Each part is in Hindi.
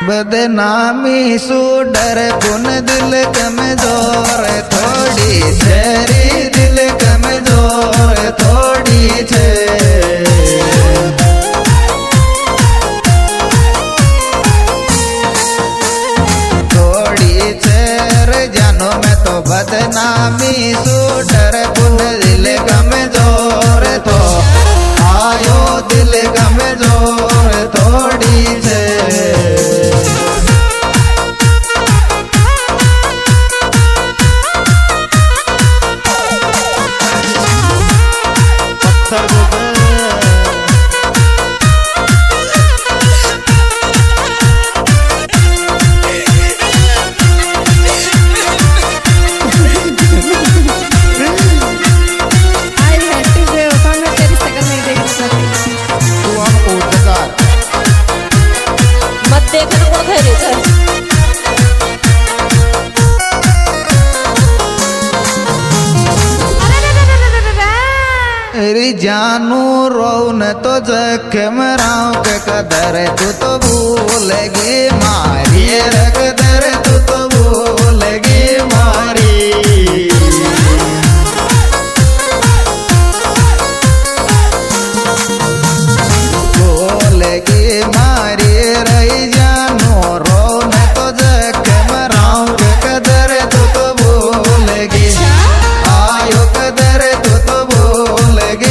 बदनामी सु डर पुन दिल कमजोर थोड़ी छेरी दिल कमजोर थोड़ी छे थोड़ी छेर जानो मैं तो बदनामी सु डर पुन दिल कमजोर तो आयो दिल कमजोर थोड़ी छे जानू रोन तो जख्म राव के कदर तू तो भूलेगी मारी रे कदर तू तो भूलेगी मारी भूलेगी मारी रही जानू रोन तो जख्म राव के कदर तू तो भूलेगी आयो कदर तू तो भूलेगी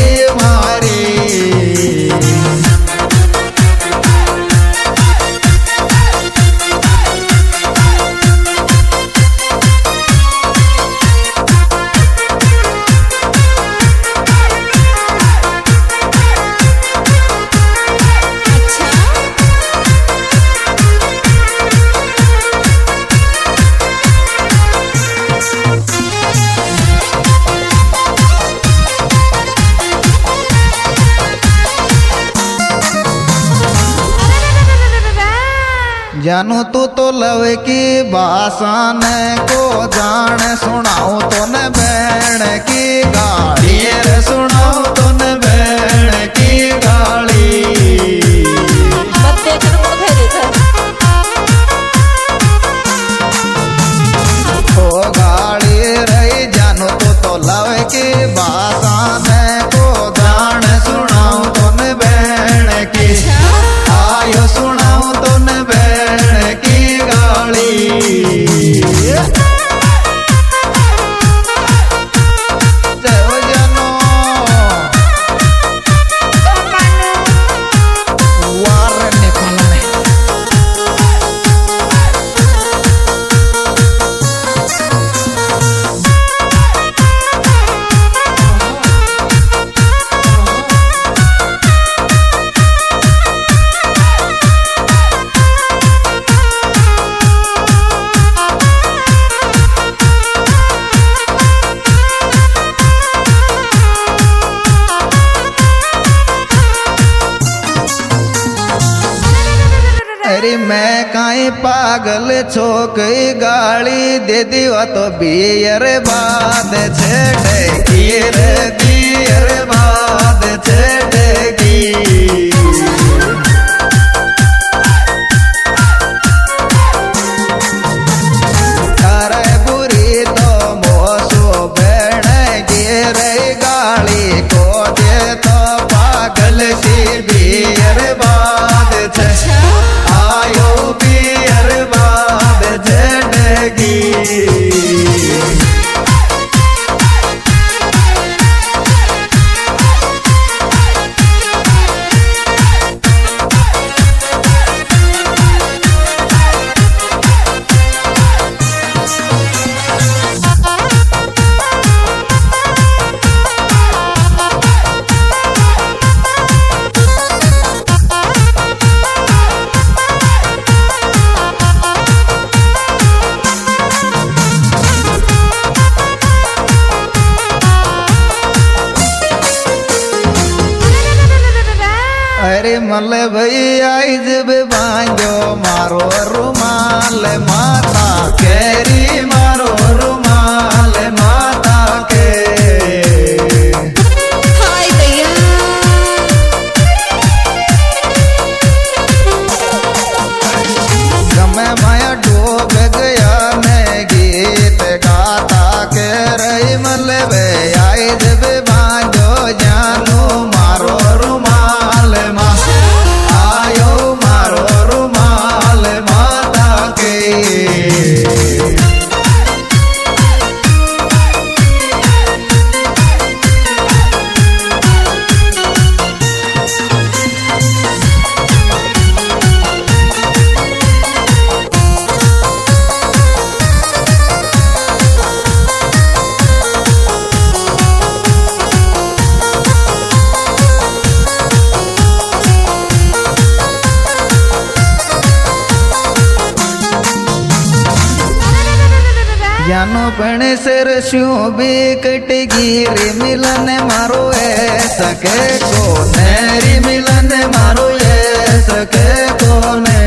जानू तू तो लव की बासान को जान सुनाऊं तो न बैण की गाड़ी रे सुनाऊं तो न बैण की गाड़ी ओ गाड़ी रही जानू तू तो लव की बासान को जान सुनाऊं तो न बैण की आयो सुनाऊं तो न की गाली अरे मैं काई पागल छोकई गाली दे दिवा तो बियर बाद छेड़ेगी रे बियर बाद छेड़ेगी अरे बुरी तो मोसो बहनेगी रे गाली को दे तो पागल सी बियर बाद छे आयो बियर बाद छेड़ेगी अरे मल भैया जब बांधो मारो रुमाल माता केरी मारो रुमाल माता के हाय भैया जानो पण सिर शू भी कटगिरी मिलन मारो सके कोने री मिलन मारो सके कोने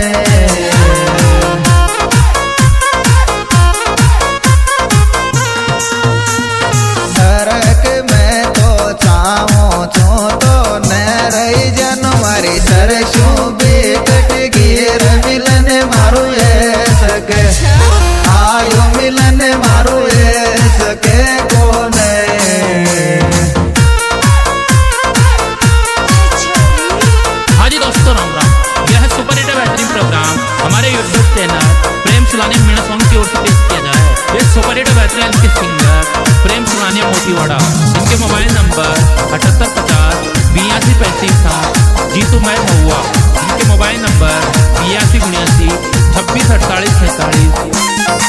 हरक मैं तो चाहूं छो तो न रही जनवरी सर शू भी कटगिर मिलन मारो सके आयो मिलन मारो सके कोने। हाँ जी दोस्तों, राम राम। यह सुपर हिट बेहतरीन प्रोग्राम हमारे YouTube channel Prem Sulani Meena song की ओर से पेश किया जाए। ये सुपर हिट बेहतरीन के सिंगर प्रेम सुलानी मोतीवाड़ा, इनके मोबाइल नंबर 7850 8235 जीतू मैं हुआ, इनके मोबाइल नंबर 8279 26 48 47।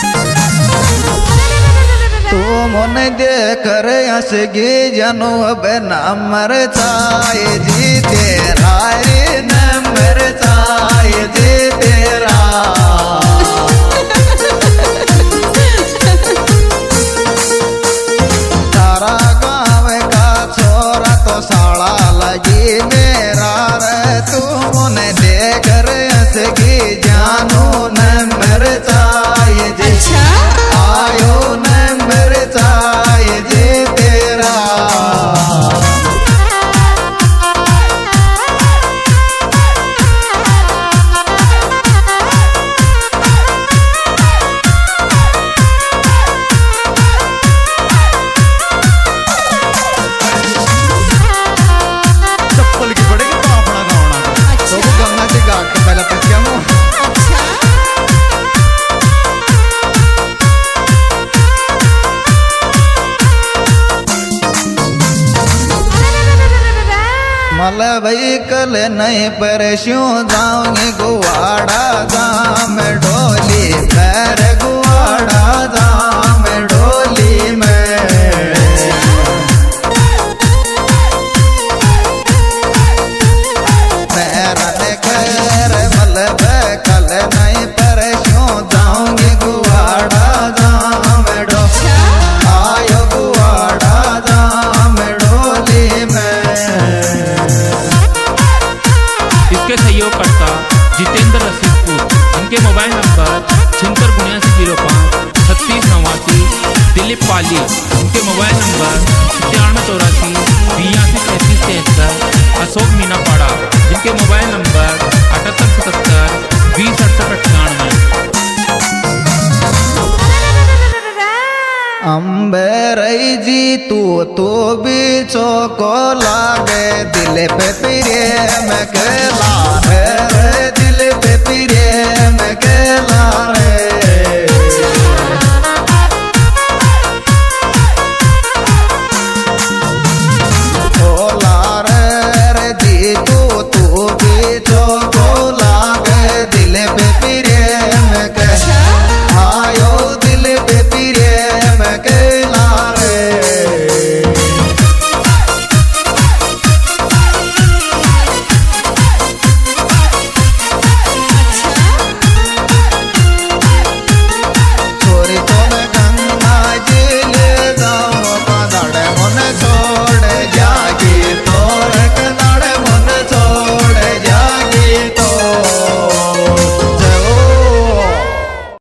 तू मन देख हसगी जनो अब नंबर चाय जी तेरा रे नंबर चाय जी तेरा। तारा गाँव का छोरा तो साला लगी मेरा रे, तू मन देख हसगी जानो नंबर चाय जी आयो नंबर चाय जी तेरा। चप्पल की पड़ेगी तो अपना गावना तो वो गंगा जी घाट के पहले तक क्या मल भाई कल नहीं पर श्यों जाऊंगे गुवाड़ा जाम डोली पैर गुवाड़ा जाम डोली में। मैरन कर मल कल नहीं पर श्यों जाऊंगे गुवाड़ा जाम डोली आयो गुवाड़ा जाम डोली में। इसके सहयोगकर्ता जितेंद्र रसीदपुर, इनके मोबाइल नंबर 76 36 89 दिलीप पाली, इनके मोबाइल नंबर 97 84 82 33 73। अशोक मीनापाड़ा, इनके मोबाइल नंबर